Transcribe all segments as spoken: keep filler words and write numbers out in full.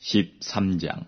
십삼 장.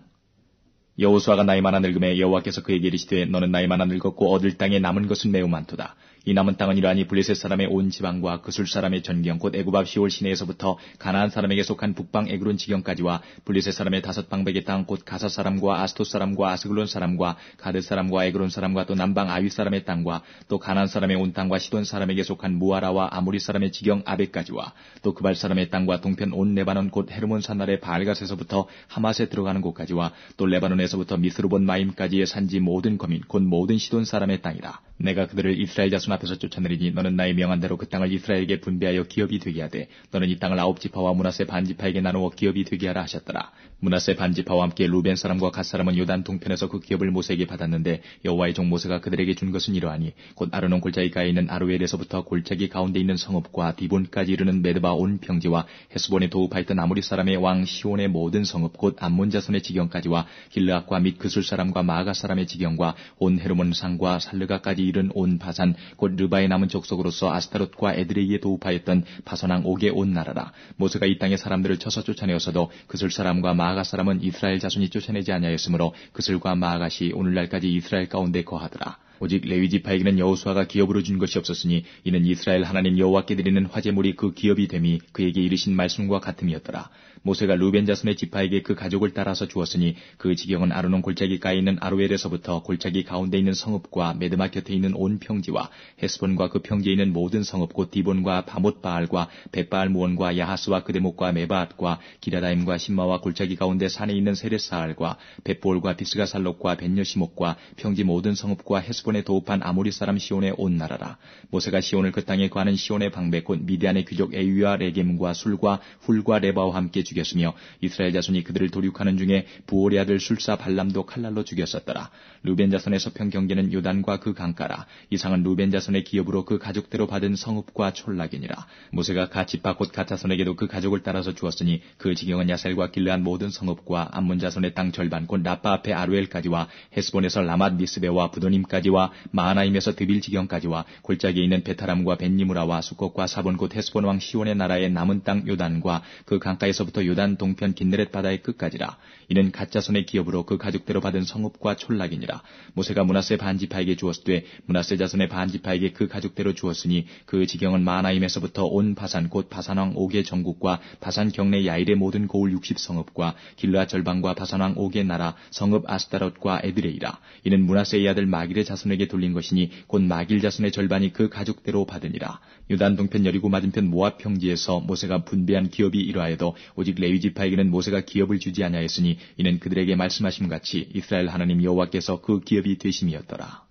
여호수아가 나이 많아 늙음에 여호와께서 그에게 이르시되 너는 나이 많아 늙었고 얻을 땅에 남은 것은 매우 많도다. 이 남은 땅은 이러하니 블레셋 사람의 온 지방과 그술 사람의 전경 곧 애굽 앞 시올 시내에서부터 가나안 사람에게 속한 북방 에그론 지경까지와 블레셋 사람의 다섯 방백의 땅 곧 가사 사람과 아스토 사람과 아스글론 사람과 가드 사람과 에그론 사람과 또 남방 아위 사람의 땅과 또 가나안 사람의 온 땅과 시돈 사람에게 속한 무아라와 아모리 사람의 지경 아벡까지와 또 그발 사람의 땅과 동편 온 레바논 곧 헤르몬 산 아래 바알갓에서부터 하맛에 들어가는 곳까지와 또 레바논에서부터 미스르본 마임까지의 산지 모든 거민 곧 모든 시돈 사람의 땅이라. 내가 그들을 이스라엘 자손 앞에서 쫓아내리니 너는 나의 명한 대로 그 땅을 이스라엘에게 분배하여 기업이 되게 하되 너는 이 땅을 아홉 지파와 므낫세 반 지파에게 나누어 기업이 되게 하라 하셨더라. 므낫세 반 지파와 함께 루벤 사람과 갓 사람은 요단 동편에서 그 기업을 모세에게 받았는데 여호와의 종 모세가 그들에게 준 것은 이러하니 곧 아르논 골짜기 가에 있는 아르웰에서부터 골짜기 가운데 있는 성읍과 디본까지 이르는 메드바 온 평지와 헤스본에 도읍하였던 아모리 사람의 왕 시온의 모든 성읍 곧 암몬 자손의 지경까지와 길르앗과 및 그술 사람과 마가 사람의 지경과 온 헤르몬 산과 살르가까지 이른 온 바산 곧 르바의 남은 족속으로서 아스타롯과 에드레이에 도읍하였던 바선왕 옥의 온 나라라. 모세가 이 땅의 사람들을 쳐서 쫓아내었어도 그술 사람과 마아가 사람은 이스라엘 자손이 쫓아내지 아니하였으므로 그술과 마아가시 오늘날까지 이스라엘 가운데 거하더라. 오직 레위 지파에게는 여호수아가 기업으로 준 것이 없었으니 이는 이스라엘 하나님 여호와께 드리는 화제물이 그 기업이 됨이 그에게 이르신 말씀과 같음이었더라. 모세가 루벤 자손의 지파에게 그 가족을 따라서 주었으니 그 지경은 아르논 골짜기 가에 있는 아로엘에서부터 골짜기 가운데 있는 성읍과 메드마 곁에 있는 온 평지와 헤스본과 그 평지에 있는 모든 성읍 곧 디본과 바못바알과 벳바알무온과 야하스와 그데목과 메바앗과 기라다임과 신마와 골짜기 가운데 산에 있는 세레사알과 벳볼과 비스가살록과 벤여시목과 평지 모든 성읍과 헤스본에 도읍한 아모리 사람 시온의 온 나라라. 모세가 시온을 그 땅에 거하는 시온의 방백 곧 미디안의 귀족 에위와 레겜과 술과 훌과 레바와 함께 죽였으며 이스라엘 자손이 그들을 도륙하는 중에 부올의 아들 술사 발람도 칼날로 죽였었더라. 루벤 자손의 서평 경계는 요단과 그 강가라. 이상은 루벤 자손의 기업으로 그 가족대로 받은 성읍과 촌락이니라. 모세가 갓 지파 곧 갓 자손에게도 그 가족을 따라서 주었으니 그 지경은 야셀과 길르한 모든 성읍과 암몬 자손의 땅 절반 곧 라빠 앞에 아루엘까지와 헤스본에서 라맛 미스베와 부도님까지와 마하나임에서 드빌 지경까지와 골짜기에 있는 베타람과 벤니무라와 수꽃과 사본 곧 헤스본 왕 시온의 나라의 남은 땅 요단과 그 강가에서부터 요단 동편 긴네렛 바다의 끝까지라. 이는 갓 자손의 기업으로 그 가족대로 받은 성읍과 촌락이니라. 모세가 므낫세 반 지파에게 주었으되 므낫세 자손의 반 지파에게 그 가족대로 주었으니 그 지경은 마하나임에서부터 온 바산 곧 바산왕 옥의 전국과 바산 경내 야일의 모든 고을 육십 성읍과 길르앗 절반과 바산왕 옥의 나라 성읍 아스타롯과 에드레이라. 이는 므낫세의 아들 마길의 자손에게 돌린 것이니 곧 마길 자손의 절반이 그 가족대로 받으니라. 유단 동편 여리고 맞은편 모압 평지에서 모세가 분배한 기업이 이러하여도 오직 레위 지파에게는 모세가 기업을 주지 아니하였으니 이는 그들에게 말씀하심 같이 이스라엘 하나님 여호와께서 그 기업이 되심이었더라.